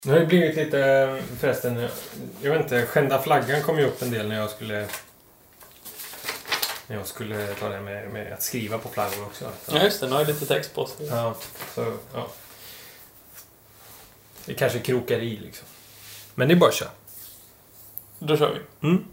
Nu har det blivit lite, förresten, jag vet inte, skända flaggan kom ju upp en del när jag skulle ta det med att skriva på flaggor också. Ja just det, nu har jag lite text på sig. Ja, så, ja. Det kanske krokar i liksom. Men det är bara att köra. Då kör vi. Mm.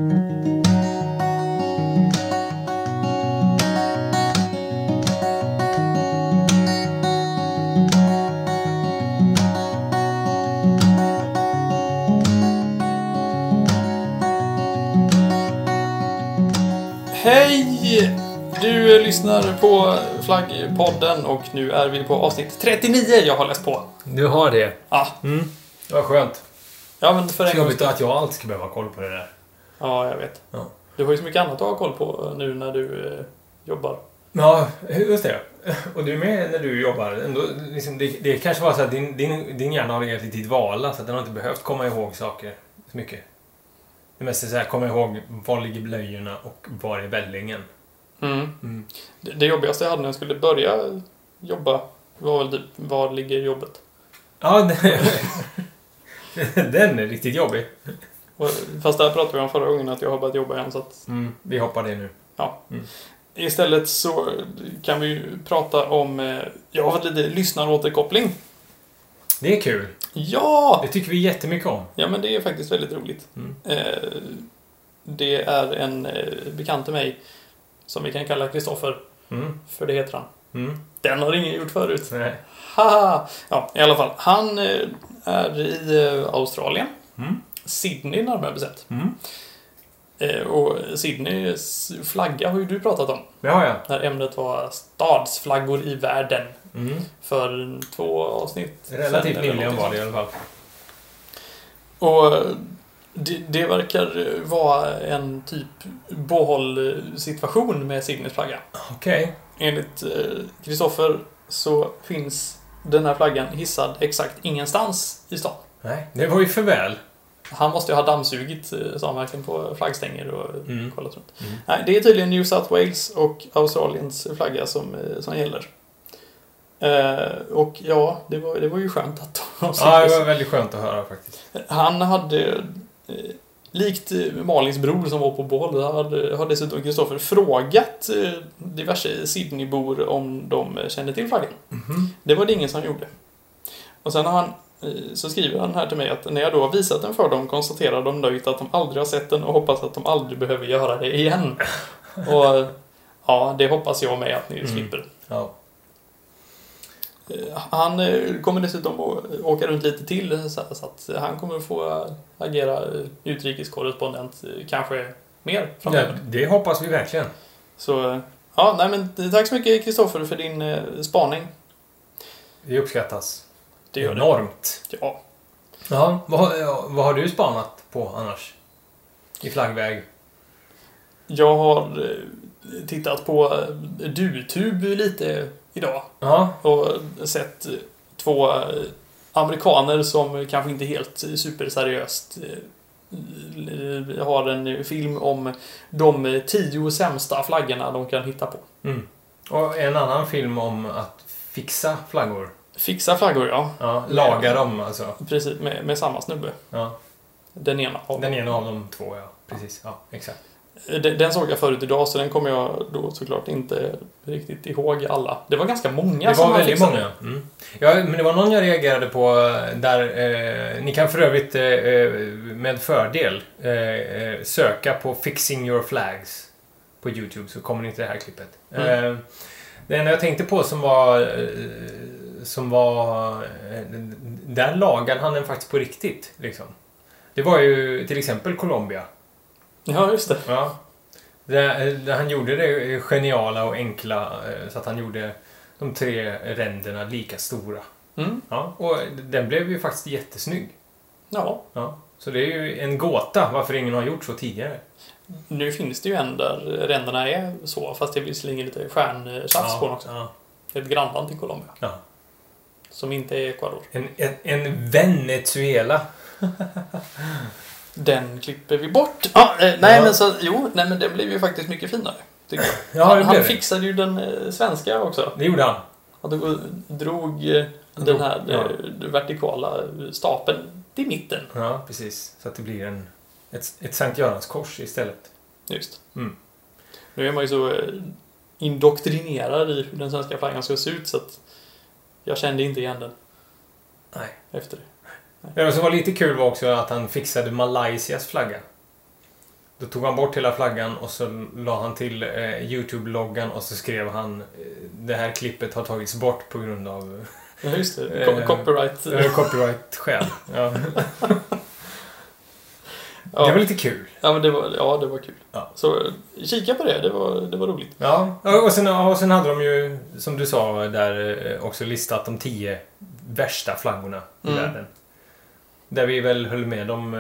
Hej! Du lyssnar på Flaggpodden och nu är vi på avsnitt 39 jag har läst på. Du har det? Ja. Det var skönt. Ja, men för en gång... Jobbigt att jag alltid ska behöva ha koll på det där. Ja, jag vet. Ja. Du har ju så mycket annat att ha koll på nu när du jobbar. Ja, just det. Och du är med när du jobbar. Ändå, liksom, det kanske var så att din hjärna har legat lite i dvala så att den har inte behövt komma ihåg saker så mycket. Det mesta är så här, komma ihåg var ligger blöjorna och var är vällingen. Det jobbigaste jag hade när jag skulle börja jobba var väl typ, var ligger jobbet? Ja, den är riktigt jobbig. Fast där pratade vi om förra gången att jag har börjat jobba igen så att... Vi hoppar det nu. Ja. Istället så kan vi ju prata om... Jag har fått lite lyssnaråterkoppling. Det är kul. Ja! Det tycker vi jättemycket om. Ja, men det är faktiskt väldigt roligt. Det är en bekant till mig som vi kan kalla Kristoffer. För det heter han. Den har ingen gjort förut. Nej. Haha! Ja, i alla fall. Han är i Australien. Sydney närmare bestämt. Och Sydneys flagga har ju du pratat om. Det har jag. När ämnet var stadsflaggor i världen. För 2 avsnitt. Relativt nyligen var det i alla fall. Och det verkar vara en typ bohållsituation med Sydneys flagga. Okej. Enligt Kristoffer så finns den här flaggan hissad exakt ingenstans i stan. Nej, det var ju för väl. Han måste ju ha dammsugit samverkan på flaggstänger och kollat runt. Nej, det är tydligen New South Wales och Australiens flagga som gäller. Och ja, det var ju skönt att de Ja, det var väldigt skönt att höra faktiskt. Han hade, likt Malins bror som var på bål, har dessutom Kristoffer frågat diverse Sydneybor om de känner till flaggan. Det var det ingen som gjorde. Och sen så skriver han här till mig att när jag då har visat den för dem konstaterar de nöjt att de aldrig har sett den och hoppas att de aldrig behöver göra det igen. Och ja, det hoppas jag med att ni slipper. Ja. Han kommer dessutom att åka runt lite till så att han kommer få agera utrikeskorrespondent kanske mer framöver. Ja, det hoppas vi verkligen. Så ja, nej men tack så mycket Kristoffer för din spaning. Det uppskattas. Det gör enormt. Det. Ja. Ja, vad har du spanat på annars? I flaggväg? Jag har tittat på DuTube lite idag. Ja. Och sett 2 amerikaner som kanske inte helt superseriöst har en film om de 10 sämsta flaggorna de kan hitta på. Och en annan film om att fixa flaggor. Fixa flaggor, ja. Ja, laga dem alltså. Precis, med samma snubbe. Ja. Den ena av de 2, ja. Precis, ja, exakt. Den såg jag förut idag, så den kommer jag då såklart inte riktigt ihåg alla. Det var ganska många. Det var väldigt många. Ja, men det var någon jag reagerade på där ni kan för övrigt med fördel söka på Fixing Your Flags på YouTube så kommer ni till det här klippet. Det enda jag tänkte på som var där lagade han den faktiskt på riktigt liksom. Det var ju till exempel Colombia. Ja, just det. Ja. Där han gjorde det geniala och enkla så att han gjorde de 3 ränderna lika stora. Ja, och den blev ju faktiskt jättesnygg. Ja. Så det är ju en gåta varför ingen har gjort så tidigare. Nu finns det ju en där ränderna är så, fast det visserligen lite stjärnsats på den också. Ja. Ett grannland till Colombia. Ja. Som inte är Ecuador. En Venezuela. Den klipper vi bort. Men den blev ju faktiskt mycket finare. Tycker jag. Han fixade ju den svenska också. Det gjorde han. Han drog den här vertikala stapeln till mitten. Ja, precis. Så att det blir ett Sankt Görans kors istället. Just. Mm. Nu är man ju så indoktrinerad i hur den svenska flaggan ska se ut så att jag kände inte igen den. Nej. Efter det. Nej. Det som var lite kul var också att han fixade Malaysias flagga. Då tog han bort hela flaggan och så la han till YouTube-loggan och så skrev han det här klippet har tagits bort på grund av Ja, just det. Copyright-skäl. Ja. Det var lite kul. Ja, men det var kul. Ja. Så kika på det var roligt. Ja, och sen hade de ju, som du sa där, också listat de 10 värsta flaggorna i världen. Där vi väl höll med dem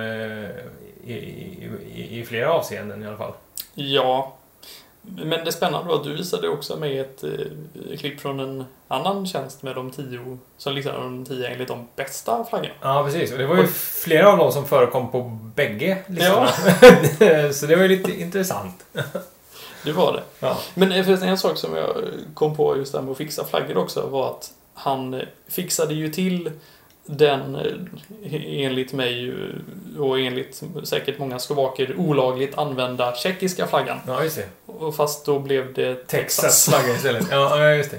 i flera avseenden i alla fall. Ja, men det spännande var att du visade också med ett klipp från en annan tjänst med de 10 som listade de 10 enligt de bästa flaggorna. Ja, precis. Och det var ju flera av dem som förekom på bägge listorna. Ja. Så det var ju lite intressant. Det var det. Ja. Men en sak som jag kom på just där med att fixa flaggor också var att han fixade ju till den enligt mig och enligt säkert många slovaker olagligt använda tjeckiska flaggan. Ja, just det. Och fast då blev det Texas flagga istället. Ja, just det.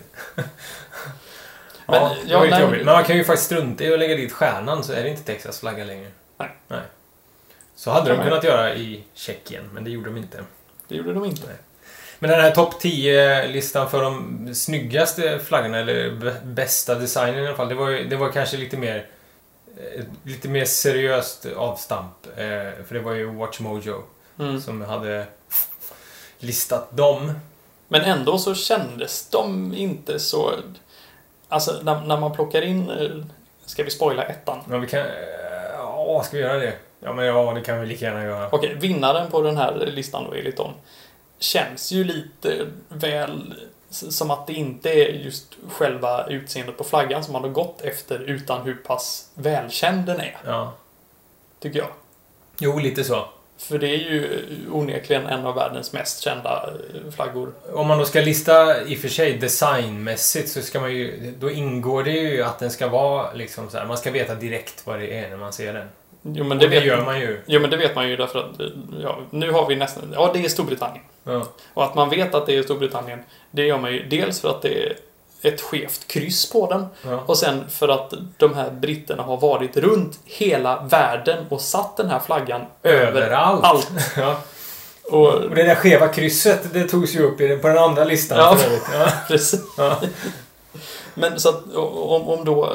Men, det var lite jobbigt. Men man kan ju faktiskt strunta i att lägga dit stjärnan så är det inte Texas flagga längre. Nej. Så hade de kunnat göra i Tjeckien, men det gjorde de inte. Det gjorde de inte. Nej. Men den här topp 10-listan för de snyggaste flaggorna eller bästa designen i alla fall, det var kanske lite mer seriöst avstamp. För det var ju WatchMojo som hade listat dem. Men ändå så kändes de inte så... Alltså när man plockar in... Ska vi spoila ettan? Ja, vi kan... Ja, ska vi göra det? Ja, det kan vi lika gärna göra. Okej, vinnaren på den här listan då enligt dem känns ju lite väl som att det inte är just själva utseendet på flaggan som man har gått efter utan hur pass välkänd den är. Ja. Tycker jag. Jo, lite så. För det är ju onekligen en av världens mest kända flaggor. Om man då ska lista i och för sig designmässigt så ska man ju... Då ingår det ju att den ska vara liksom så här, man ska veta direkt vad det är när man ser den. Jo, men det gör man ju. Jo, men det vet man ju därför att nu har vi nästan... Ja, det är Storbritannien. Ja. Och att man vet att det är Storbritannien, det gör man ju dels för att det är ett skevt kryss på den och sen för att de här britterna har varit runt hela världen och satt den här flaggan överallt. Ja. Och det där skeva krysset, det togs ju upp på den andra listan. Ja, ja. Precis. Ja. Men så att om då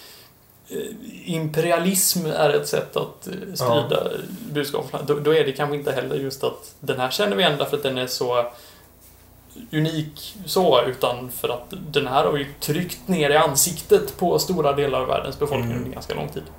imperialism är ett sätt att sprida budskap, då är det kanske inte heller just att den här känner vi ändå för att den är så unik så, utan för att den här har ju tryckt ner i ansiktet på stora delar av världens befolkning under ganska lång tid.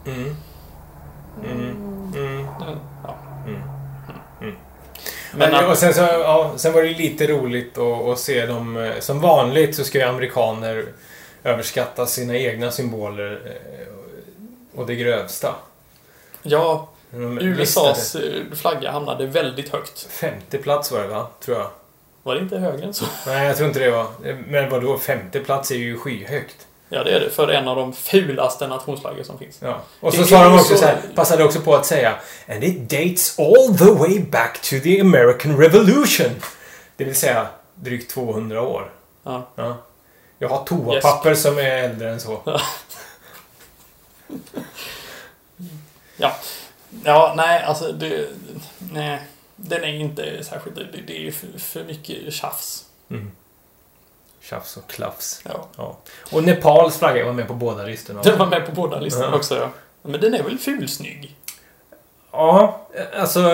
Men, och sen var det lite roligt att se dem. Som vanligt så ska ju amerikaner överskatta sina egna symboler och det grövsta. Ja, USAs flagga hamnade väldigt högt. 50 plats var det, va? Tror jag. Var det inte högre än så? Nej, jag tror inte det var. Men vadå, 50 plats är ju skyhögt. Ja, det är det. För en av de fulaste nationsflaggor som finns. Ja. Och så sa de också så här, passade också på att säga and it dates all the way back to the American Revolution. Det vill säga drygt 200 år. Ja. Ja. Jag har toapapper som är äldre än så. Ja, nej, alltså nej, den är inte särskilt, det är för mycket tjafs. Tjafs och klafs. Ja. Och Nepals flagga var med på båda listorna. Den var med på båda listorna också, ja. Men den är väl fulsnygg? Ja, alltså...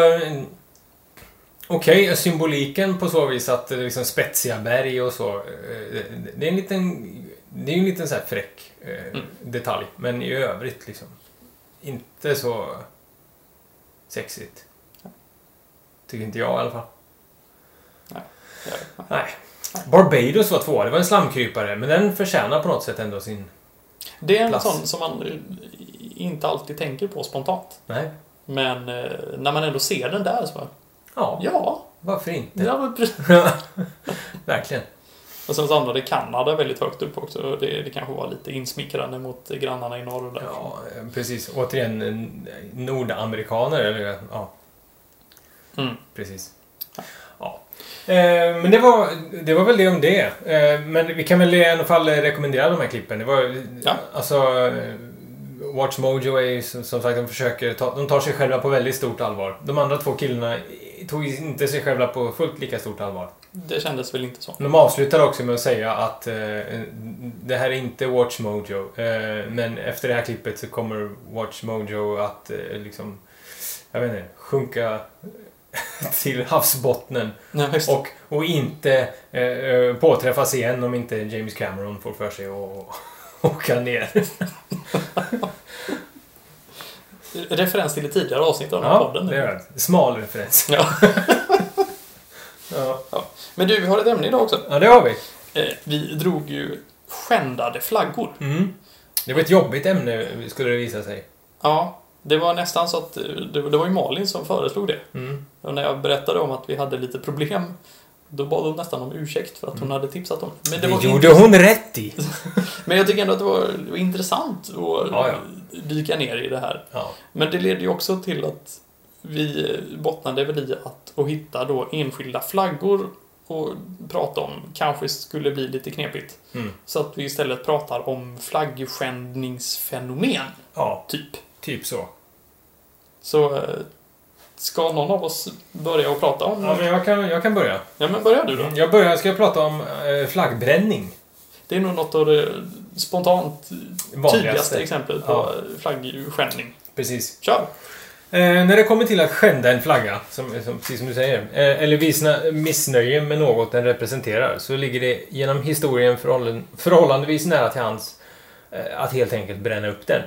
Okej, symboliken på så vis att det är liksom spetsiga berg och så. Det är en liten så här fräck detalj. Men i övrigt liksom inte så sexigt. Tycker inte jag i alla fall. Nej. Barbados var 2. Det var en slamkrypare. Men den förtjänar på något sätt ändå sin Det är en plats. sån som man inte alltid tänker på spontant. Nej. Men när man ändå ser den där så Ja. Ja. Varför inte? Ja, men Verkligen. Och sen så hamnade Kanada väldigt högt upp också. Det kanske var lite insmickrande mot grannarna i norr där. Ja, precis. Återigen, nordamerikaner, eller ja. Precis. Ja. Men det var väl det om det. Men vi kan väl i alla fall rekommendera de här klippen. Det var, alltså, Watch Mojo är ju som sagt, de tar sig själva på väldigt stort allvar. De andra två killarna tog inte sig själva på fullt lika stort allvar. Det kändes väl inte så. De avslutar också med att säga att det här är inte Watch Mojo. Men efter det här klippet så kommer Watch Mojo att liksom, jag vet inte, sjunka till havsbottnen. Ja, och inte påträffas igen om inte James Cameron får för sig att åka ner. Referens till det tidigare avsnittet av den här podden. Det är det. Smal referens. Ja. Ja. Men du, vi har ett ämne idag också. Ja, det har vi. Vi drog ju skändade flaggor. Det var ett jobbigt ämne, skulle det visa sig. Ja, det var nästan så att det var ju Malin som föreslog det. Och när jag berättade om att vi hade lite problem, då bad hon nästan om ursäkt för att hon hade tipsat om det. Men det gjorde hon rätt i. Men jag tycker ändå att det var intressant att dyka ner i det här. Ja. Men det leder ju också till att vi bottnade väl i att hitta då enskilda flaggor och prata om kanske skulle bli lite knepigt. Så att vi istället pratar om flaggskändningsfenomen. Ja, typ så. Så ska någon av oss börja och prata om... Ja, men jag kan börja. Ja, men börja du då. Jag ska prata om flaggbränning. Det är nog något av det spontant vanligaste tydligaste exemplet på flaggskändning. Precis. Kör! När det kommer till att skända en flagga, precis som du säger, eller visa missnöje med något den representerar, så ligger det genom historien förhållandevis nära till hands att helt enkelt bränna upp den.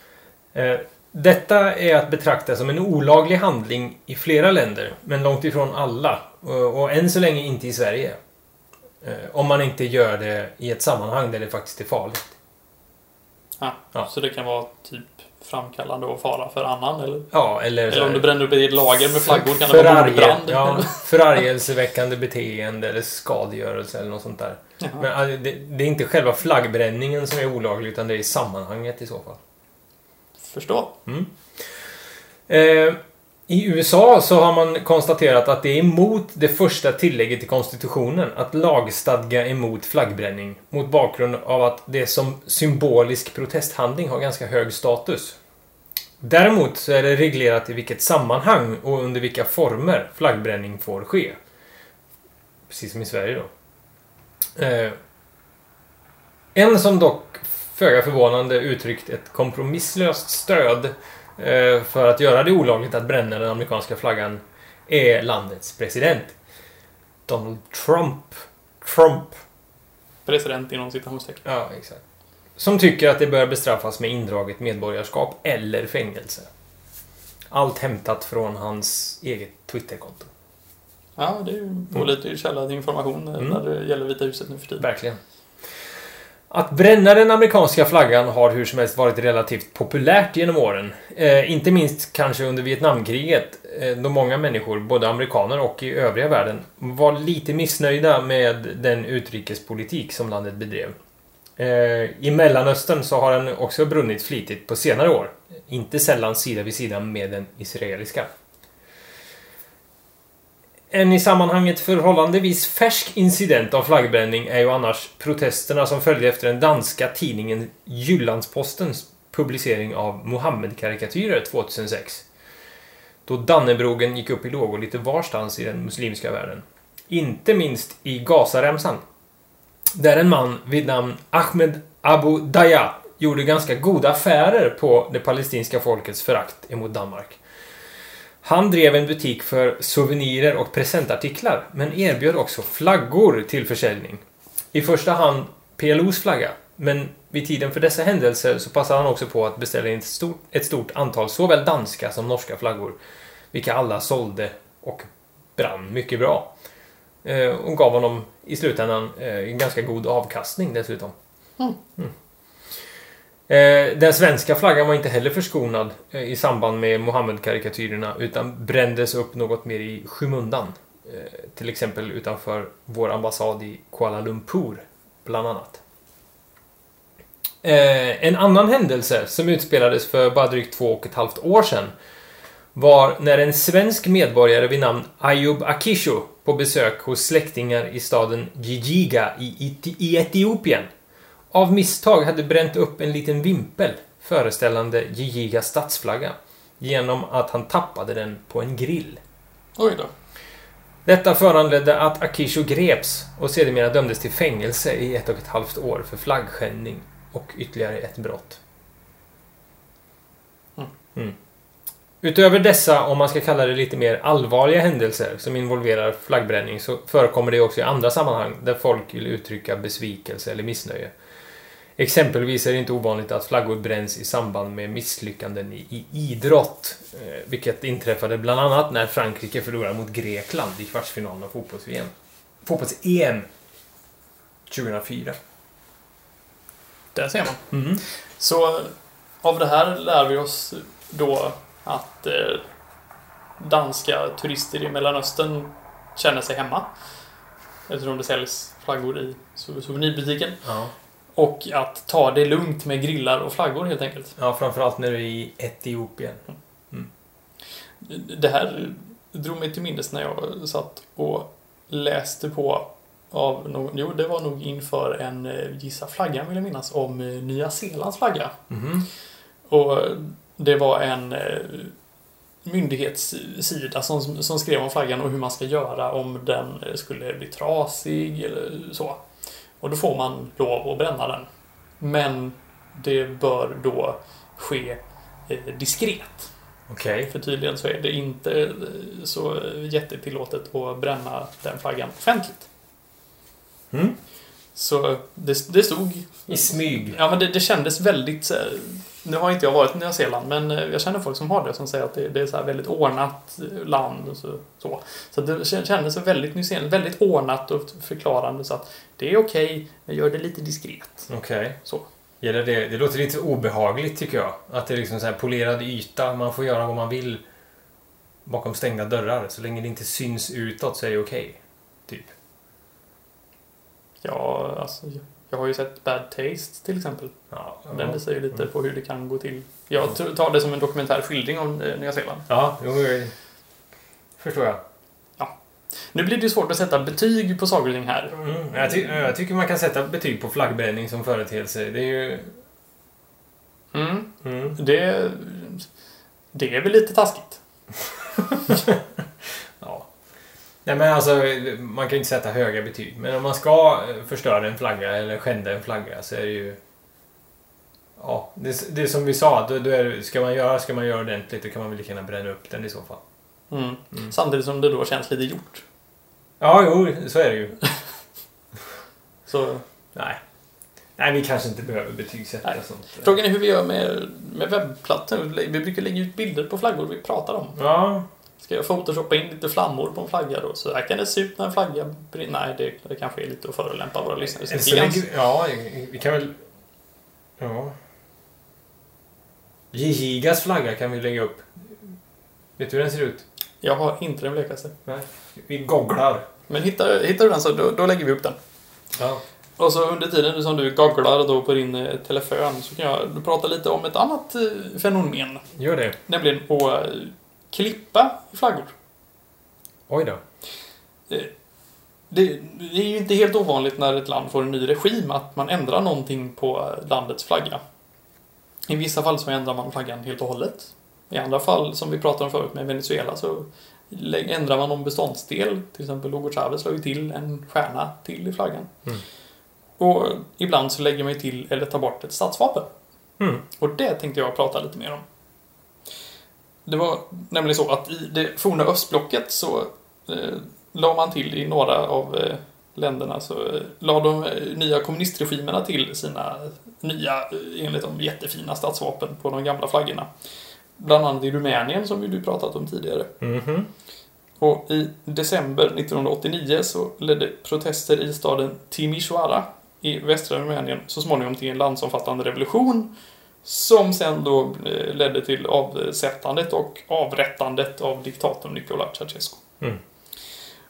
Detta är att betrakta som en olaglig handling i flera länder, men långt ifrån alla, och än så länge inte i Sverige. Om man inte gör det i ett sammanhang där det faktiskt är farligt. Ja. Så det kan vara typ framkallande och fara för annan, eller? Ja, eller om du bränner upp i ett lager med flaggor kan det vara mordbrand. Ja, förargelseväckande beteende eller skadegörelse eller något sånt där. Jaha. Men det är inte själva flaggbränningen som är olaglig, utan det är sammanhanget i så fall. Förstå. I USA så har man konstaterat att det är emot det första tillägget i konstitutionen att lagstadga emot flaggbränning, mot bakgrund av att det som symbolisk protesthandling har ganska hög status. Däremot så är det reglerat i vilket sammanhang och under vilka former flaggbränning får ske. Precis som i Sverige då. En som dock föga förvånande uttryckt ett kompromisslöst stöd för att göra det olagligt att bränna den amerikanska flaggan är landets president. Donald Trump. President inom citationstecken. Ja, exakt. Som tycker att det bör bestraffas med indraget medborgarskap eller fängelse. Allt hämtat från hans eget Twitterkonto. Ja, det är ju pålitlig källa till information när det gäller Vita huset nu för tiden. Verkligen. Att bränna den amerikanska flaggan har hur som helst varit relativt populärt genom åren. Inte minst kanske under Vietnamkriget, då många människor, både amerikaner och i övriga världen, var lite missnöjda med den utrikespolitik som landet bedrev. I Mellanöstern så har den också brunnit flitigt på senare år. Inte sällan sida vid sida med den israeliska. En i sammanhanget förhållandevis färsk incident av flaggbränning är ju annars protesterna som följde efter den danska tidningen Jyllandspostens publicering av Mohammed-karikatyrer 2006. Då Dannebrogen gick upp i lågor lite varstans i den muslimska världen. Inte minst i Gazaremsan, där en man vid namn Ahmed Abu Daya gjorde ganska goda affärer på det palestinska folkets förakt emot Danmark. Han drev en butik för souvenirer och presentartiklar, men erbjöd också flaggor till försäljning. I första hand PLOs flagga, men vid tiden för dessa händelser så passade han också på att beställa ett stort antal såväl danska som norska flaggor, vilka alla sålde och brann mycket bra. Och gav honom i slutändan en ganska god avkastning dessutom. Den svenska flaggan var inte heller förskonad i samband med Mohammed-karikatyrerna, utan brändes upp något mer i skymundan. till exempel utanför vår ambassad i Kuala Lumpur, bland annat. En annan händelse som utspelades för bara drygt 2,5 år sedan var när en svensk medborgare vid namn Ayub Akisho på besök hos släktingar i staden Jijiga i Etiopien av misstag hade bränt upp en liten vimpel föreställande Jijigas statsflagga genom att han tappade den på en grill. Oj då. Detta föranledde att Akisho greps och sedermera dömdes till fängelse i 1,5 år för flaggskändning och ytterligare ett brott. Mm. Utöver dessa, om man ska kalla det lite mer allvarliga händelser som involverar flaggbränning, så förekommer det också i andra sammanhang där folk vill uttrycka besvikelse eller missnöje. Exempelvis är det inte ovanligt att flaggor bränns i samband med misslyckanden i idrott, vilket inträffade bland annat när Frankrike förlorade mot Grekland i kvartsfinalen av fotbolls-EM 2004. Där ser man. Så av det här lär vi oss då att danska turister i Mellanöstern känner sig hemma, eftersom det säljs flaggor i souvenirbutiken. Ja. Och att ta det lugnt med grillar och flaggor helt enkelt. Ja, framförallt när du är i Etiopien. Det här drog mig till minnes när jag satt och läste på av någon, jo, det var nog inför en Gissa flaggan vill jag minnas, om Nya Zeelands flagga. Och det var en myndighetssida som skrev om flaggan och hur man ska göra om den skulle bli trasig eller så. Och då får man lov att bränna den. Men det bör då ske diskret. Okej. För tydligen så är det inte så jättetillåtet att bränna den flaggan offentligt. Så det stod i smyg. Ja, men det kändes väldigt. Nu har inte jag varit i Nya Zeeland, men jag känner folk som har det som säger att det är så här väldigt ordnat land och så det kändes väldigt Nya Zeeland, väldigt ordnat och förklarande, så att det är okej, men gör det lite diskret. Okej. Så. Gäller det låter lite obehagligt tycker jag, att det är liksom så här polerad yta, man får göra vad man vill bakom stängda dörrar, så länge det inte syns utåt så är det okej. Typ. Ja, alltså jag har ju sett Bad Taste till exempel. Ja. Den visar ju lite på hur det kan gå till. Jag tar det som en dokumentär skildring om Nya Zeeland. Ja, förstår jag. Ja. Nu blir det ju svårt att sätta betyg på saker och ting här. Jag tycker man kan sätta betyg på flaggbränning som företeelse. Det är ju... Det är väl lite taskigt. Ja. Nej, men alltså, man kan ju inte sätta höga betyg. Men om man ska förstöra en flagga eller skända en flagga så är det ju... Ja, det är som vi sa. Då är det, ska man göra ordentligt, då kan man väl lika gärna bränna upp den i så fall. Samtidigt som det då känns lite gjort. Ja, jo, så är det ju. Så... Nej, vi kanske inte behöver betygsätta sånt. Frågan är hur vi gör med webbplattan. Vi brukar lägga ut bilder på flaggor vi pratar om. Ja. Ska jag photoshoppa in lite flammor på en flagga då? Så här kan det se ut när en flagga brinner. Nej, det kanske är lite att förolämpa våra lyssnare. Ja, vi kan väl... Ja. Jijigas flagga kan vi lägga upp. Vet du hur den ser ut? Jag har inte den blekaste. Nej, vi googlar. Men hittar du den så då lägger vi upp den. Ja. Och så under tiden som du googlar då på din telefon så kan jag prata lite om ett annat fenomen. Gör det. Nämligen att klippa flaggor. Oj då. Det är ju inte helt ovanligt när ett land får en ny regim att man ändrar någonting på landets flagga. I vissa fall så ändrar man flaggan helt och hållet. I andra fall, som vi pratade om förut med Venezuela, så ändrar man någon beståndsdel. Till exempel Hugo Chávez la ju till en stjärna till i flaggan. Och ibland så lägger man ju till eller tar bort ett statsvapen. Och det tänkte jag prata lite mer om. Det var nämligen så att i det forna östblocket så la man till i några av länderna så la de nya kommunistregimerna till sina nya, enligt de jättefina statsvapen på de gamla flaggorna. Bland annat i Rumänien som du pratat om tidigare. Och i december 1989 så ledde protester i staden Timișoara i västra Rumänien så småningom till en landsomfattande revolution som sen då ledde till avsättandet och avrättandet av diktatorn Nicolae Ceausescu.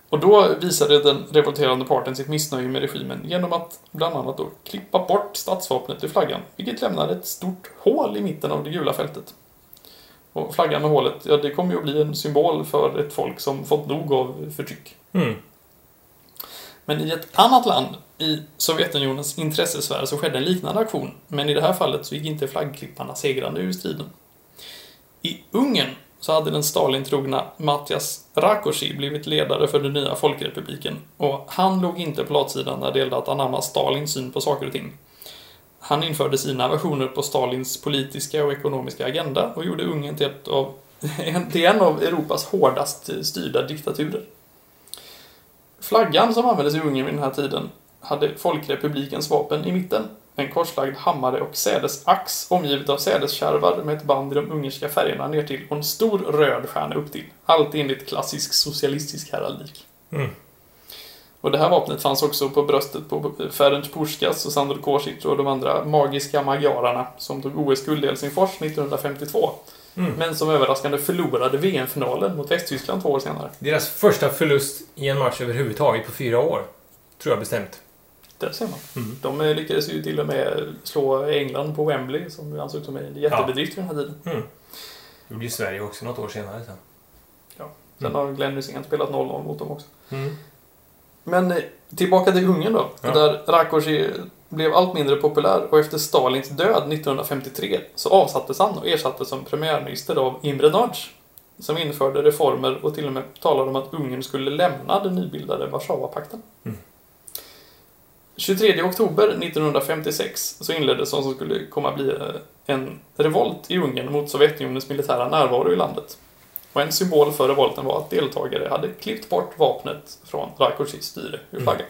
Och då visade den revolterande parten sitt missnöje med regimen genom att bland annat då klippa bort statsvapnet ur flaggan, vilket lämnade ett stort hål i mitten av det gula fältet. Och flaggan med hålet, ja, det kommer ju att bli en symbol för ett folk som fått nog av förtryck. Men i ett annat land, i Sovjetunionens intressesfär, så skedde en liknande aktion. Men i det här fallet så gick inte flaggklipparna segrande ur striden. I Ungern så hade den Stalin-trogna Matjas Rákosi blivit ledare för den nya folkrepubliken. Och han låg inte på latsidan när det gällde att anamma Stalins syn på saker och ting. Han införde sina versioner på Stalins politiska och ekonomiska agenda och gjorde Ungern till en av Europas hårdast styrda diktaturer. Flaggan som användes i Ungern vid den här tiden hade folkrepublikens vapen i mitten, en korslagd hammare och sädesax omgivet av sädeskärvar med ett band i de ungerska färgerna ner till och en stor röd stjärna upp till. Allt enligt klassisk socialistisk heraldik. Och det här vapnet fanns också på bröstet på Ferenc Puskas och Sandor Kosic och de andra magiska magyararna som tog OS-guld i Helsingfors 1952. Men som överraskande förlorade VM-finalen mot Västtyskland 2 år senare. Deras första förlust i en match överhuvudtaget på 4 år. Tror jag bestämt. Där ser man. De lyckades ju till och med slå England på Wembley som ansågs som en jättebedrift för den här tiden. Det blir Sverige också något år senare sen. Ja. Sen har Glenn Hysén spelat 0-0 mot dem också. Men tillbaka till Ungern då. Där Rákosi blev allt mindre populär och efter Stalins död 1953 så avsattes han och ersattes som premiärminister av Imre Nagy som införde reformer och till och med talade om att Ungern skulle lämna den nybildade Warszawapakten. 23 oktober 1956 så inleddes vad som skulle komma bli en revolt i Ungern mot Sovjetunionens militära närvaro i landet. Och en symbol för revolten var att deltagare hade klippt bort vapnet från Rákosis styre ur flaggan.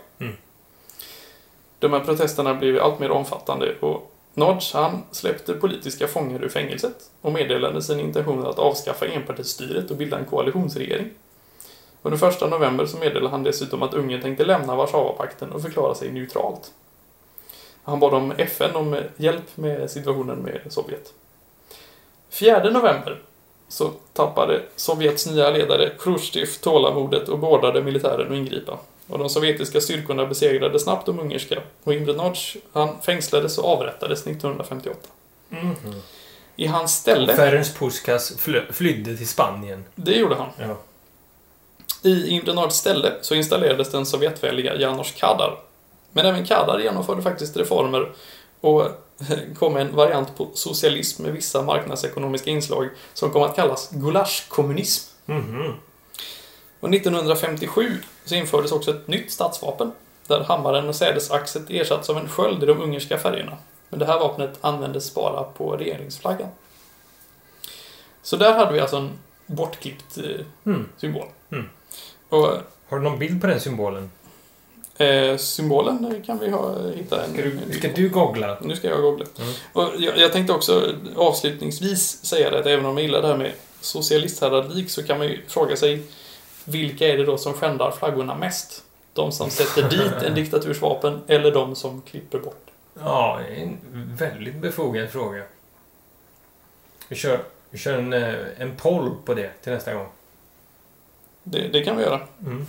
De här protesterna blev allt mer omfattande och Nagy han släppte politiska fångar ur fängelset och meddelade sin intention att avskaffa enpartistyret och bilda en koalitionsregering. Och den 1 november så meddelade han dessutom att Ungern tänkte lämna Warszawapakten och förklara sig neutralt. Han bad om FN om hjälp med situationen med Sovjet. 4 november så tappade Sovjets nya ledare Khrushchev tålamodet och beordrade militären att ingripa. Och de sovjetiska styrkorna besegrade snabbt de ungerska och Imre Nagy han fängslades och avrättades 1958. I hans ställe... Ferenc Puskas flydde till Spanien. Det gjorde han. Ja. I Imre Nagys ställe så installerades den sovjetvänliga János Kadar. Men även Kadar genomförde faktiskt reformer och kom en variant på socialism med vissa marknadsekonomiska inslag som kom att kallas gulaschkommunism. Och 1957 så infördes också ett nytt statsvapen där hammaren och sädesaxet ersatts av en sköld i de ungerska färgerna. Men det här vapnet användes bara på regeringsflaggan. Så där hade vi alltså en bortklippt symbol. Och, har du någon bild på den symbolen? Symbolen kan vi hitta en... Ska du googla? Nu ska jag googla. Och jag tänkte också avslutningsvis säga det att även om jag gillar det här med socialistheraldik så kan man ju fråga sig vilka är det då som skändar flaggorna mest? De som sätter dit en diktatursvapen eller de som klipper bort? Ja, en väldigt befogad fråga. Vi kör en poll på det till nästa gång. Det kan vi göra.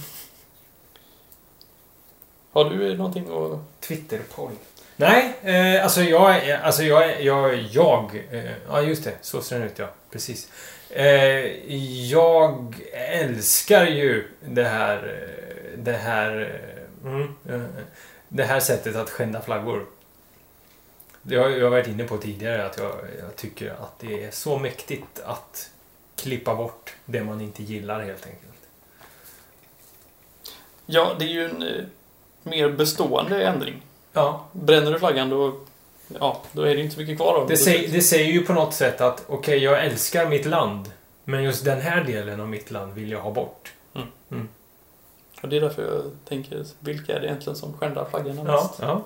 Har du någonting att... Twitter-poll? Nej, ja just det, så ser den ut, ja, precis. Jag älskar ju det här sättet att skända flaggor. Jag har varit inne på tidigare att jag tycker att det är så mäktigt att klippa bort det man inte gillar helt enkelt. Ja, det är ju en mer bestående ändring. Ja. Bränner du flaggan då är det inte mycket kvar av det. Det säger ju på något sätt att okej, jag älskar mitt land, men just den här delen av mitt land vill jag ha bort. Och det är därför jag tänker, vilka är det egentligen som skändar flaggan mest? Ja.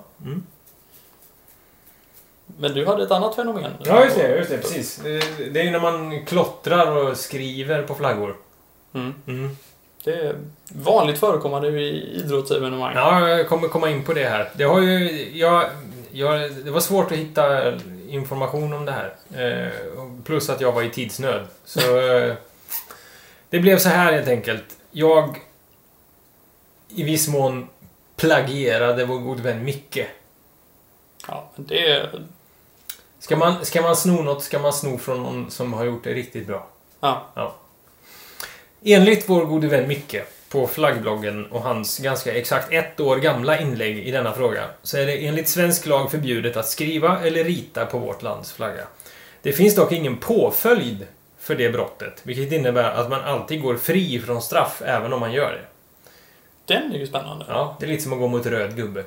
Men du hade ett annat fenomen. Ja, just det, precis. Det är ju när man klottrar och skriver på flaggor. Det är vanligt förekommande i idrottsevenemang. Ja, jag kommer komma in på det här. Det har ju... det var svårt att hitta information om det här. Plus att jag var i tidsnöd. Så det blev så här helt enkelt. Jag i viss mån plagierade vår god vän Micke. Ja, det är... Ska man sno något, ska man sno från någon som har gjort det riktigt bra. Ja. Enligt vår gode vän Micke på Flaggbloggen och hans ganska exakt 1 år gamla inlägg i denna fråga, så är det enligt svensk lag förbjudet att skriva eller rita på vårt lands flagga. Det finns dock ingen påföljd för det brottet, vilket innebär att man alltid går fri från straff även om man gör det. Den är ju spännande. Ja, det är lite som att gå mot röd gubbe.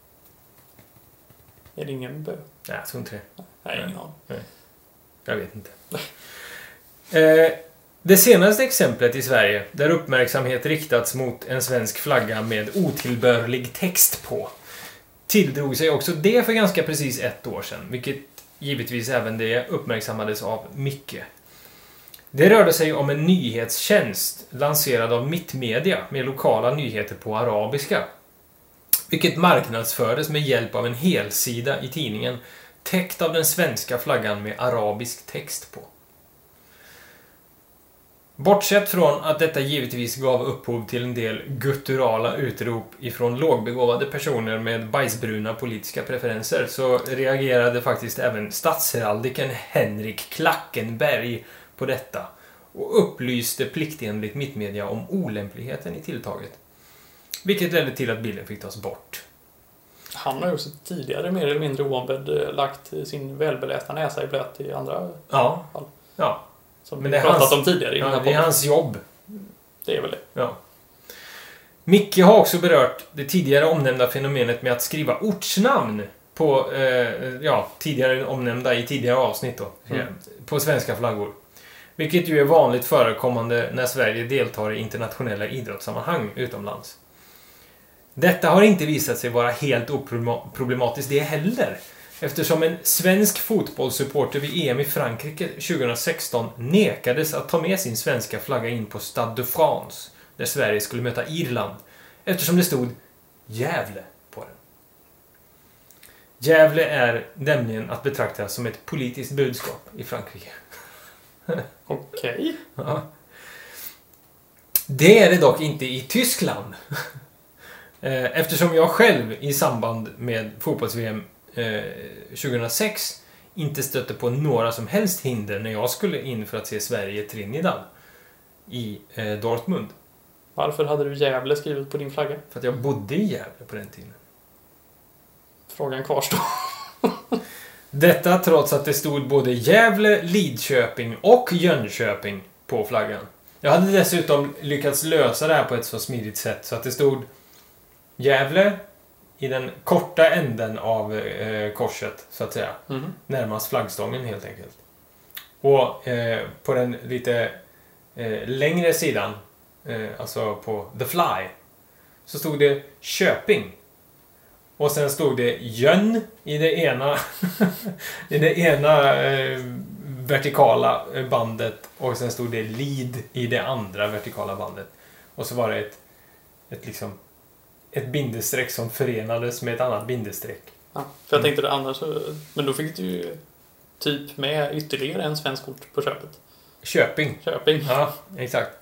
Är det ingen bö? Nej, jag tror inte det. Nej, ingen aning. Nej. Jag vet inte. Det senaste exemplet i Sverige där uppmärksamhet riktats mot en svensk flagga med otillbörlig text på tilldrog sig också det för ganska precis 1 år sedan, vilket givetvis även det uppmärksammades av Micke. Det rörde sig om en nyhetstjänst lanserad av Mittmedia med lokala nyheter på arabiska, vilket marknadsfördes med hjälp av en helsida i tidningen täckt av den svenska flaggan med arabisk text på. Bortsett från att detta givetvis gav upphov till en del gutturala utrop ifrån lågbegåvade personer med bajsbruna politiska preferenser, så reagerade faktiskt även statsheraldiken Henrik Klackenberg på detta och upplyste pliktenligt Mittmedia om olämpligheten i tilltaget, vilket ledde till att bilden fick tas bort. Han har ju också tidigare mer eller mindre oombedd lagt sin välbelästa näsa i blöt i andra fall. Ja. Som men vi pratat om tidigare i den här det är hans jobb. Det är väl det. Ja. Micke har också berört det tidigare omnämnda fenomenet med att skriva ortsnamn på tidigare omnämnda i tidigare avsnitt då, på svenska flaggor. Vilket ju är vanligt förekommande när Sverige deltar i internationella idrottssammanhang utomlands. Detta har inte visat sig vara helt oproblematiskt det heller, eftersom en svensk fotbollssupporter vid EM i Frankrike 2016 nekades att ta med sin svenska flagga in på Stade de France, där Sverige skulle möta Irland, eftersom det stod Gävle på den. Gävle är nämligen att betrakta som ett politiskt budskap i Frankrike. Okej. Ja. Det är det dock inte i Tyskland. Eftersom jag själv i samband med fotbolls-VM 2006 inte stötte på några som helst hinder när jag skulle in för att se Sverige-Trinidad i Dortmund. Varför hade du Gävle skrivit på din flagga? För att jag bodde i Gävle på den tiden. Frågan kvarstår. Detta trots att det stod både Gävle, Lidköping och Jönköping på flaggan. Jag hade dessutom lyckats lösa det här på ett så smidigt sätt så att det stod Gävle i den korta änden av korset, så att säga. Närmast flaggstången helt enkelt. Och på den lite längre sidan, alltså på The Fly, så stod det Köping. Och sen stod det Jön i det ena i det ena vertikala bandet, och sen stod det Lid i det andra vertikala bandet. Och så var det ett bindestreck som förenades med ett annat bindestreck. Ja, för jag tänkte det annars, men då fick du ju typ med ytterligare en svensk ort på köpet. Köping. Ja, exakt.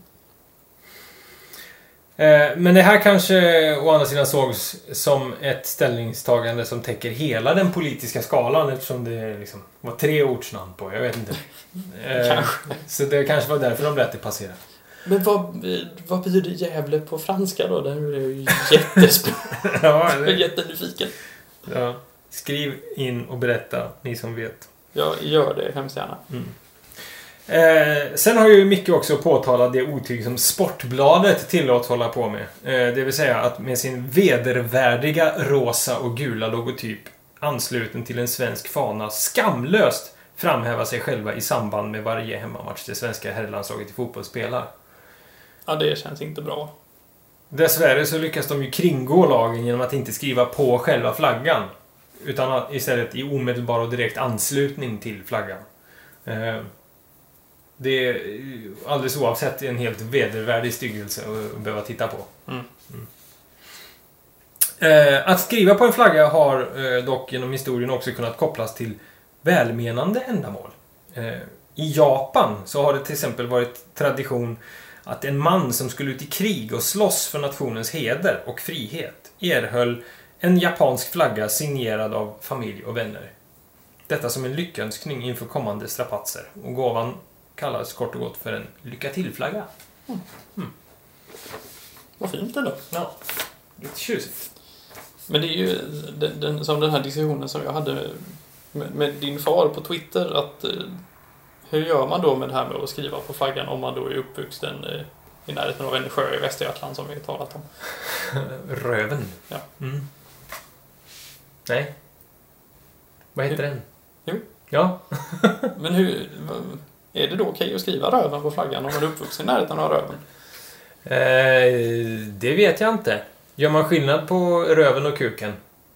Men det här kanske å andra sidan sågs som ett ställningstagande som täcker hela den politiska skalan, eftersom det liksom var 3 ortsnamn på, jag vet inte. Så det kanske var därför de lät det passera. Men vad betyder Gävle på franska då? Det är ju jättespännande. Jättenyfiken. Ja. Skriv in och berätta, ni som vet. Jag gör det hemskt gärna. Sen har ju Micke också påtalat det otyg som Sportbladet tillåts hålla på med. Det vill säga att med sin vedervärdiga rosa och gula logotyp ansluten till en svensk fana skamlöst framhäva sig själva i samband med varje hemmamatch det svenska herrlandslaget i fotboll spelar. Ja, det känns inte bra. Dessvärre så lyckas de ju kringgå lagen genom att inte skriva på själva flaggan, utan istället i omedelbar och direkt anslutning till flaggan. Det är alldeles oavsett en helt vedervärdig styggelse att behöva titta på. Att skriva på en flagga har dock genom historien också kunnat kopplas till välmenande ändamål. I Japan så har det till exempel varit tradition att en man som skulle ut i krig och slåss för nationens heder och frihet erhöll en japansk flagga signerad av familj och vänner. Detta som en lyckönskning inför kommande strapatser. Och gåvan kallas kort och gott för en lycka till-flagga. Vad fint ändå. Ja, lite tjusigt. Men det är ju som den här diskussionen som jag hade med din far på Twitter, att hur gör man då med det här med att skriva på flaggan om man då är uppvuxen i närheten av en sjö i Västergötland som vi har talat om? Röven. Ja. Mm. Nej. Vad heter den? Jo. Ja. Men hur är det då okej att skriva röven på flaggan om man är uppvuxen i närheten av röven? Det vet jag inte. Gör man skillnad på röven och kuken?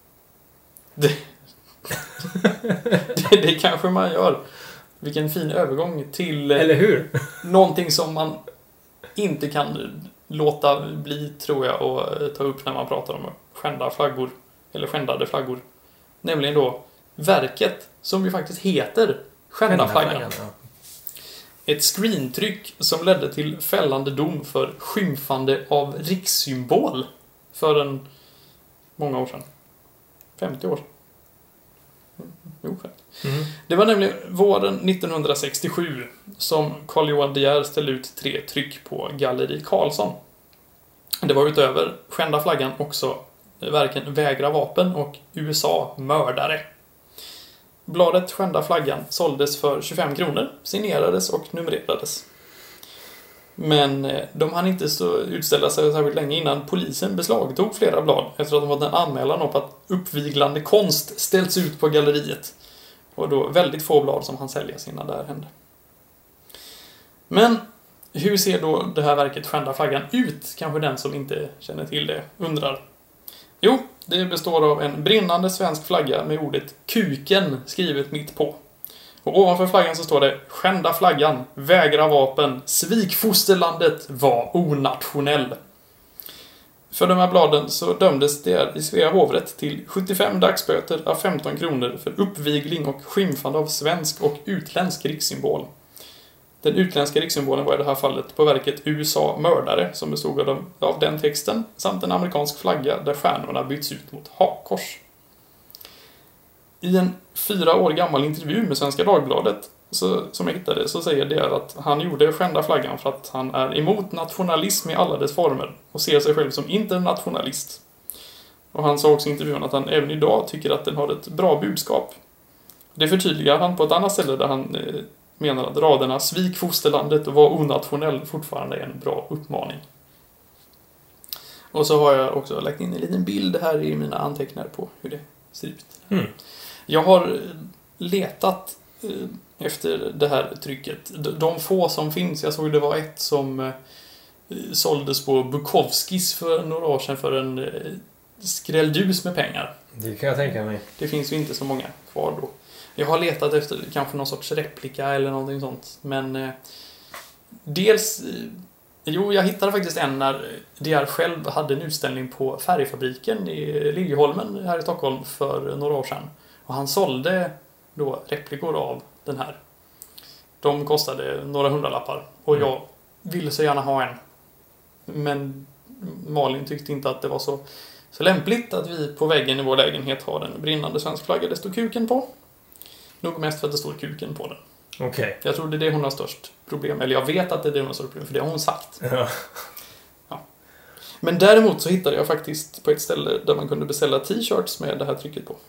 Det kanske man gör. Vilken fin övergång till Eller hur? någonting som man inte kan låta bli, tror jag, och ta upp när man pratar om skända flaggor eller skändade flaggor. Nämligen då verket som ju faktiskt heter Skända flaggan. Ja. Ett screentryck som ledde till fällande dom för skymfande av rikssymbol för många år sedan. 50 år sedan. Jo, Det var nämligen våren 1967 som Carl Johan De Geer ställde ut 3 tryck på Galleri Karlsson. Det var utöver Skända flaggan också verken Vägra vapen och USA mördare. Bladet Skända flaggan såldes för 25 kronor, signerades och numrerades. Men de hann inte utställa sig särskilt länge innan polisen beslagtog flera blad efter att de fått en anmälan om att uppviglande konst ställts ut på galleriet. Och då väldigt få blad som han säljas innan det här hände. Men hur ser då det här verket Skända flaggan ut? Kanske den som inte känner till det undrar. Jo, det består av en brinnande svensk flagga med ordet kuken skrivet mitt på. Och ovanför flaggan så står det Skända flaggan, vägra vapen, svik fosterlandet, var onationell. För de här bladen så dömdes det i Svea hovrätt till 75 dagsböter av 15 kronor för uppvigling och skymfande av svensk och utländsk rikssymbol. Den utländska rikssymbolen var i det här fallet på verket USA mördare som bestod av den texten samt en amerikansk flagga där stjärnorna byts ut mot hakkors. I en 4 år gammal intervju med Svenska Dagbladet som jag hittade så säger det att han gjorde Skända flaggan för att han är emot nationalism i alla dess former och ser sig själv som internationalist. Och han sa också i intervjun att han även idag tycker att den har ett bra budskap. Det förtydligar han på ett annat ställe där han menar att raderna svik fosterlandet och var onationell fortfarande är en bra uppmaning. Och så har jag också lagt in en liten bild här i mina anteckningar på hur det ser ut. Jag har letat efter det här trycket. De få som finns, jag såg det var ett som såldes på Bukowskis för några år sedan för en skrälldus med pengar. Det kan jag tänka mig. Det finns ju inte så många kvar då. Jag har letat efter kanske någon sorts replika eller någonting sånt. Men dels... jag hittade faktiskt en när De Geer själv hade en utställning på Färgfabriken i Liljeholmen här i Stockholm för några år sedan. Och han sålde då replikor av den här. De kostade några hundralappar. Och jag ville så gärna ha en. Men Malin tyckte inte att det var så lämpligt att vi på väggen i vår lägenhet har en brinnande svensk flagga det står kuken på. Nog mest för att det står kuken på den. Okej. Jag tror det är det hon har störst problem. Eller jag vet att det är det hon har störst problem, för det har hon sagt. Ja. Men däremot så hittade jag faktiskt på ett ställe där man kunde beställa t-shirts med det här trycket på.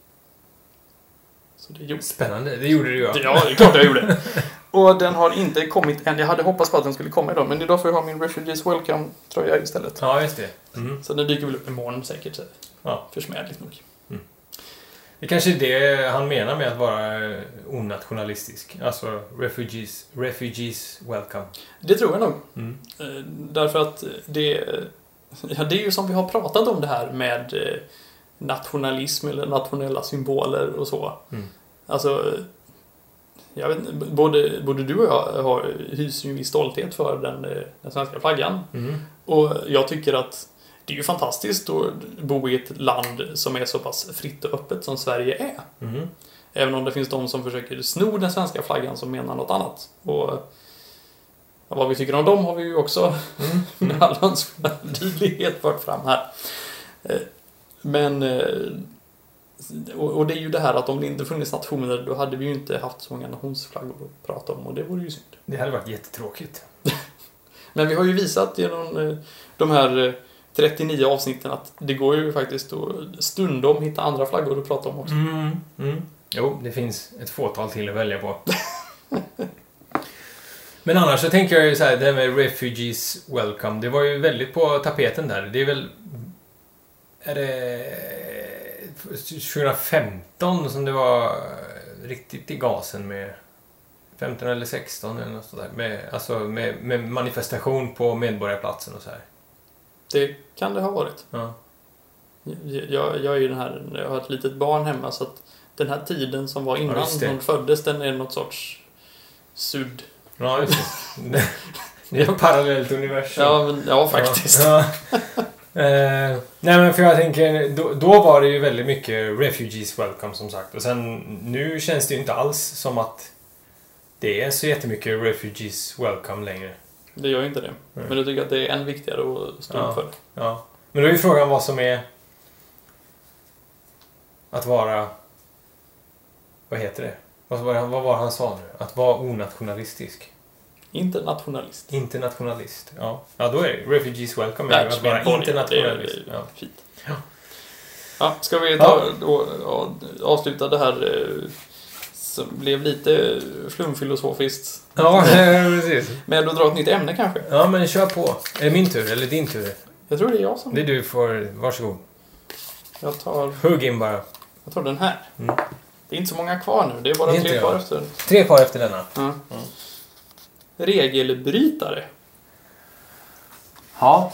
Så det gjorde. Spännande, det gjorde du ju. Ja, det är klart jag gjorde. Och den har inte kommit än. Jag hade hoppats på att den skulle komma idag. Men idag får jag ha min Refugees Welcome-tröja istället. Ja, just det. Så den dyker väl upp imorgon säkert. Ja. Försmädligt nog. Det kanske är det han menar med att vara onationalistisk. Alltså refugees welcome. Det tror jag nog. Därför att det är ju som vi har pratat om det här med nationalism eller nationella symboler och så. Alltså, jag vet, både du och jag hyser ju en viss stolthet för den svenska flaggan. Och jag tycker att det är ju fantastiskt att bo i ett land som är så pass fritt och öppet som Sverige är. Även om det finns de som försöker sno den svenska flaggan som menar något annat. Och vad vi tycker om dem har vi ju också med all önskvärd tydlighet fört fram här. Men och det är ju det här att om det inte funnits nationer då hade vi ju inte haft så många nationsflaggor att prata om och det vore ju synd. Det hade varit jättetråkigt. Men vi har ju visat genom de här 39 avsnitten att det går ju faktiskt att stundom hitta andra flaggor att prata om också. Jo, det finns ett fåtal till att välja på. Men annars så tänker jag ju så här, det med Refugees Welcome, det var ju väldigt på tapeten där. Det är väl... Är det 2015 som det var riktigt i gasen med 15 eller 16 eller något sådär. Med manifestation på Medborgarplatsen och så här. Det kan det ha varit. Ja. Jag är ju jag har ett litet barn hemma så att den här tiden som var innan hon föddes, den är något sorts sudd. Ja, just det. Det är ett parallellt universum. Ja, faktiskt. Ja. Nej, men för jag tänker, då var det ju väldigt mycket Refugees Welcome som sagt. Och sen, nu känns det ju inte alls som att det är så jättemycket Refugees Welcome längre. Det gör ju inte det. Men du tycker att det är än viktigare att stå upp för det. Ja. Men då är ju frågan vad som är att vara... Vad heter det? Vad var han sa nu? Att vara onationalistisk. Internationalist. Internationalist, ja. Ja, då är det Refugees Welcome. Att vara internationalist. Ja. Fint. Ja, ska vi då avsluta det här som blev lite flumfilosofiskt. Ja, precis. Men att dra ett nytt ämne kanske. Ja, men kör på. Är det min tur eller din tur? Jag tror det är jag som... Det är du får... Varsågod. Hugg in bara. Jag tar den här. Det är inte så många kvar nu. Det är bara 3 kvar efter. 3 kvar efter denna. Regelbrytare. Ja.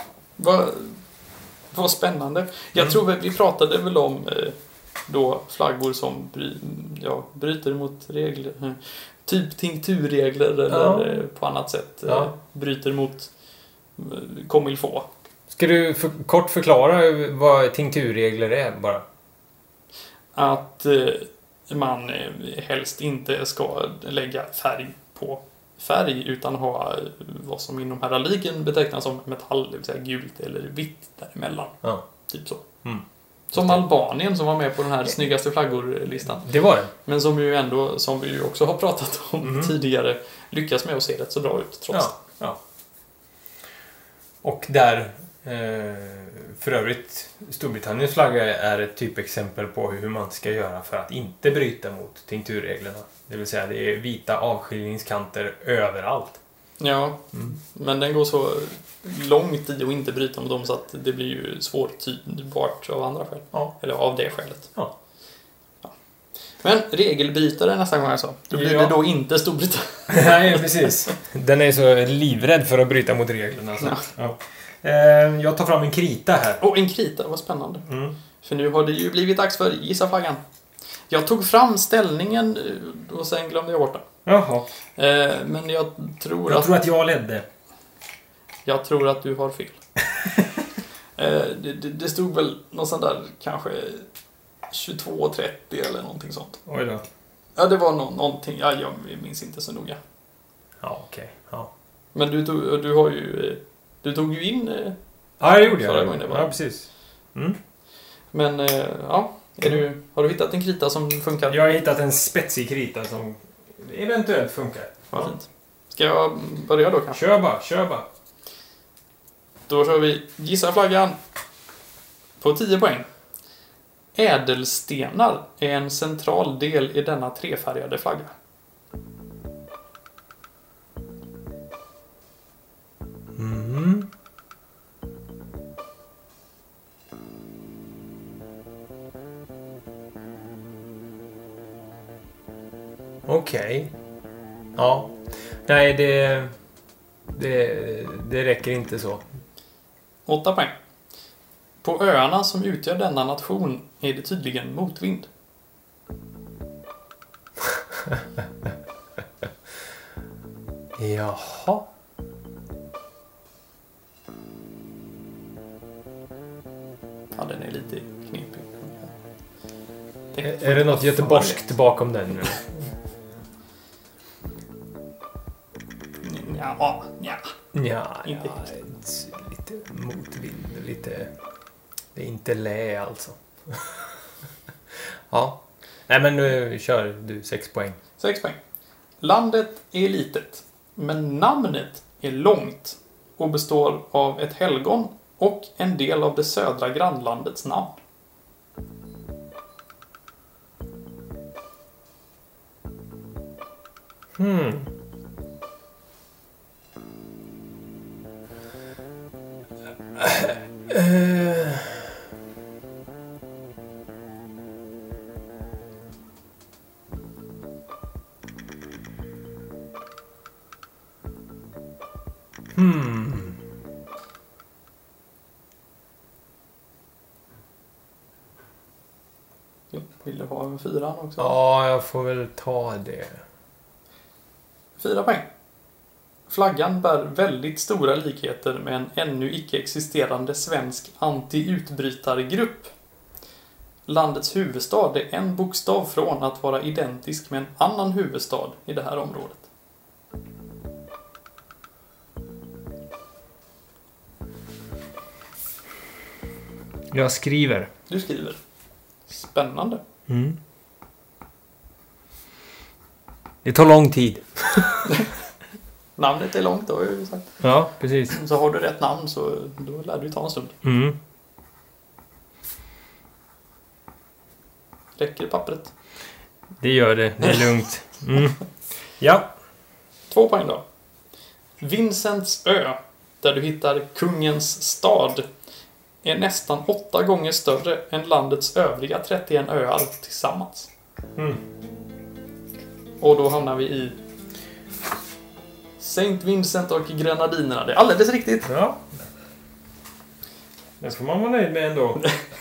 Vad spännande. Jag tror vi pratade väl om då flaggor som bryter mot regler. Typ tinkturregler eller på annat sätt bryter mot comme il faut. Ska du kort förklara vad tinkturregler är bara? Att man helst inte ska lägga färg på färg utan ha vad som inom heraldiken betecknas som metall, det vill säga gult eller vitt däremellan. Ja. Typ så. Som Albanien som var med på den här snyggaste flaggor-listan. Det var det. Men som ju ändå, som vi ju också har pratat om tidigare, lyckas med att se rätt så bra ut trots det. Ja. Och där för övrigt Storbritanniens flagga är ett typexempel på hur man ska göra för att inte bryta mot tinkturreglerna. Det vill säga det är vita avskiljningskanter överallt. Ja, men den går så långt i att inte bryta mot dem så att det blir ju svårtydbart av andra skäl. Ja. Eller av det skälet. Ja. Men regelbrytare nästa gång alltså. Då blir det då inte Storbritannien. Nej, precis. Den är så livrädd för att bryta mot reglerna. Så. Ja. Jag tar fram en krita här. En krita, vad spännande. För nu har det ju blivit dags för Gissa flaggan. Jag tog fram ställningen och sen glömde jag bort den. Jaha. Men jag tror att jag ledde. Jag tror att du har fel. Det stod väl någonstans där kanske 22:30 eller någonting sånt. Oj då. Ja, det var någonting. Ja, jag minns inte så noga. Ja, okej. Ja. Men du tog ju in... Ja, jag gjorde jag. Ja, precis. Men, har du hittat en krita som funkar? Jag har hittat en spetsig krita som eventuellt funkar. Ja. Fint. Ska jag börja då kanske? Kör bara. Då kör vi Gissa flaggan på 10 poäng. Ädelstenar är en central del i denna trefärgade flagga. Okej. Ja. Nej, det räcker inte så. 8 poäng. På öarna som utgör denna nation är det tydligen motvind. Jaha. Ja, den är lite knepig. Är det något göteborgskt bakom den nu? Ja. Ja, Inte lite motvind, lite... Det är inte lä alltså. Ja. Nej, men nu kör du 6 poäng. 6 poäng. Landet är litet, men namnet är långt och består av ett helgon och en del av det södra grannlandets namn. Vill du ha en 4 också? Ja, jag får väl ta det. 4 poäng. Flaggan bär väldigt stora likheter med en ännu icke existerande svensk anti-utbrytargrupp. Landets huvudstad är en bokstav från att vara identisk med en annan huvudstad i det här området. Jag skriver. Du skriver. Spännande. Det tar lång tid. Namnet är långt, då har jag ju sagt. Ja, precis. Så har du rätt namn så då lär du ta en stund. Räcker pappret? Det gör det. Det är lugnt. Ja. 2 poäng då. Vincents ö, där du hittar kungens stad, är nästan 8 gånger större än landets övriga 31 öar tillsammans. Och då hamnar vi i Saint Vincent och Grenadinerna. Det är alldeles riktigt. Ja. Det får man vara nöjd med ändå.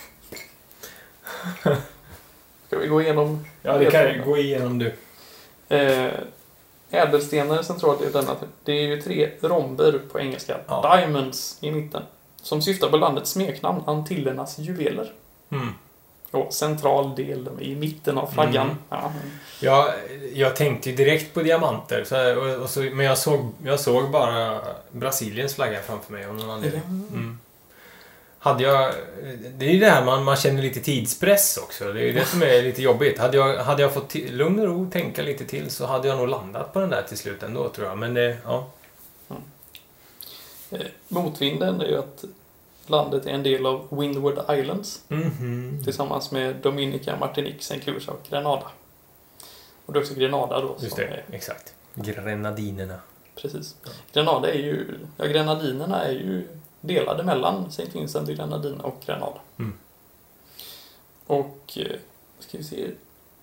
Ska vi gå igenom? Ja, det kan jag gå igenom du. Ädelstenar centralt i denna. Det är ju 3 romber på engelska. Ja. Diamonds i mitten. Som syftar på landets smeknamn Antillernas juveler. Och central del i mitten av flaggan. Ja, jag tänkte ju direkt på diamanter. Men jag såg bara Brasiliens flagga framför mig. Om någon anledning. Det är ju det här man känner lite tidspress också. Det är ju det som är lite jobbigt. Hade jag fått lugn och ro, tänka lite till, så hade jag nog landat på den där till slut ändå, tror jag. Men ja. Motvinden är ju att landet är en del av Windward Islands. Tillsammans med Dominica, Martinique, Saint Lucia och Grenada. Och det är också Grenada då. Just det, exakt. Grenadinerna. Precis. Grenada är ju... Ja, Grenadinerna är ju delade mellan Saint Vincent och Grenadina och Grenada. Och... Ska vi se...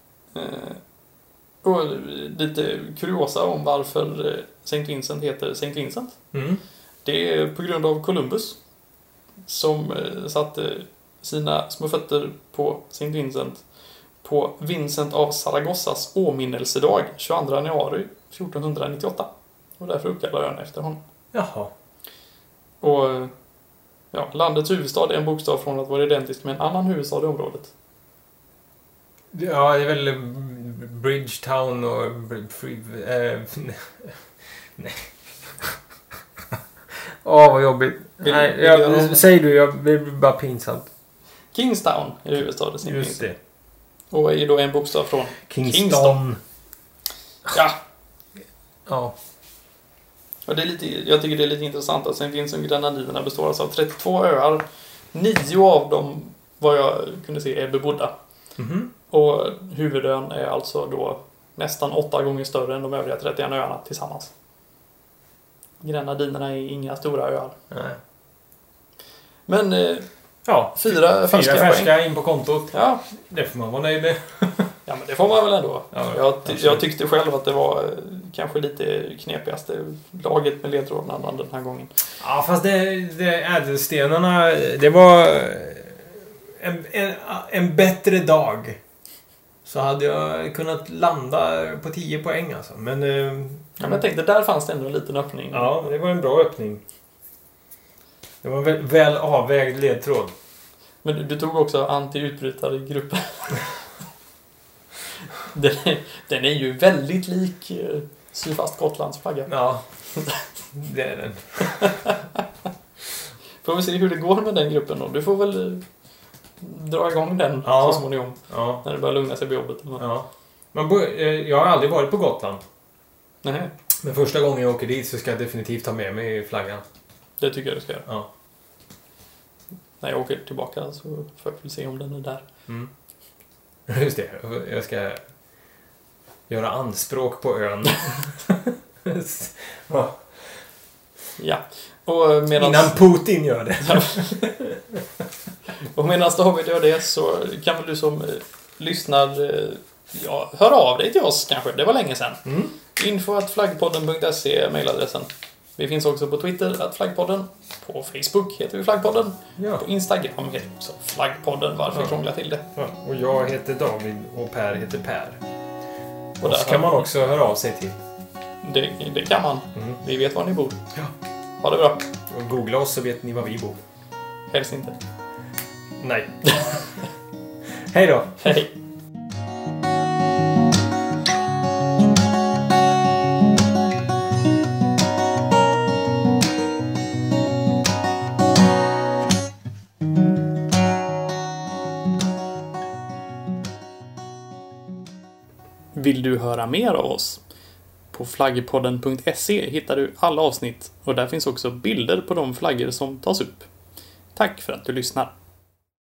Och lite kuriosa om varför Saint Vincent heter Saint Vincent. Det är på grund av Columbus, som satte sina små fötter på Saint Vincent på Vincent av Saragossas åminnelsedag 22 januari 1498. Och därför uppkallar ön efter honom. Jaha. Och ja, landets huvudstad är en bokstav från att vara identisk med en annan huvudstad i området. Ja, det är väl Bridgetown och... Nej. Vad jobbigt. Säg du, jag blir bara pinsamt. Kingstown är huvudstaden. Just det. Och är då en bokstav från Kingston. Ja. Ja. Och det är lite, jag tycker det är lite intressant att Saint Vincent och Grenadinerna består alltså av 32 öar. 9 av dem, vad jag kunde se, är bebodda. Och huvudön är alltså då nästan 8 gånger större än de övriga 31 öarna tillsammans. Grenadinerna är inga stora öar. Nej. Men ja, 4 färska in på kontot. Ja. Det får man vara nöjd med. Ja, men det får man väl ändå. Ja, jag tyckte själv att det var kanske lite knepigaste laget med ledtrådarna den här gången. Ja, fast det ädelstenarna, det var en bättre dag. Så hade jag kunnat landa på 10 poäng alltså. Men jag tänkte, där fanns det ändå en liten öppning. Ja, det var en bra öppning. Det var en väl avvägd ledtråd. Men du tog också anti-utbrytargruppen. Den är ju väldigt lik Sydfast Gotlands flagga. Ja, Det är den. Får vi se hur det går med den gruppen då. Du får väl dra igång den så småningom. Ja. När det börjar lugna sig på jobbet. Ja. Jag har aldrig varit på Gotland. Nej. Men första gången jag åker dit så ska jag definitivt ta med mig flaggan. Det tycker jag du ska göra. Ja. När jag åker tillbaka så får jag väl se om den är där. Mm. Just det. Jag ska göra anspråk på ön. Ja. Ja. Och innan Putin gör det. Och medan David gör det så kan väl du som lyssnar höra av dig till oss kanske. Det var länge sedan. info@flaggpodden.se är mailadressen. Vi finns också på Twitter @flaggpodden. På Facebook heter vi Flaggpodden. Ja. På Instagram heter vi också Flaggpodden. Varför krångla till det? Ja. Och jag heter David och Per heter Per. Och där kan man också höra av sig till. Det kan man. Vi vet var ni bor. Ja. Ha det bra. Och googla oss så vet ni var vi bor. Helst inte. Nej. Hej då. Hej. Vill du höra mer av oss? På flaggpodden.se hittar du alla avsnitt och där finns också bilder på de flaggor som tas upp. Tack för att du lyssnar.